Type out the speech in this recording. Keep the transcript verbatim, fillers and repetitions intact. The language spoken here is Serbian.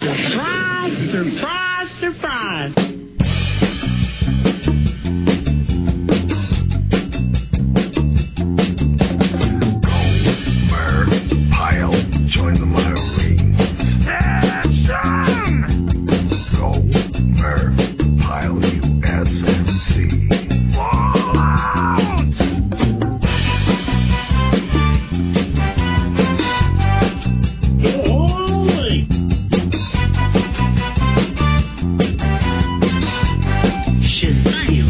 Surprise, surprise, surprise. Gomer Pyle, join the Marines. Action! Gomer Pyle, U S M C. Fallout! Holy! Shazam!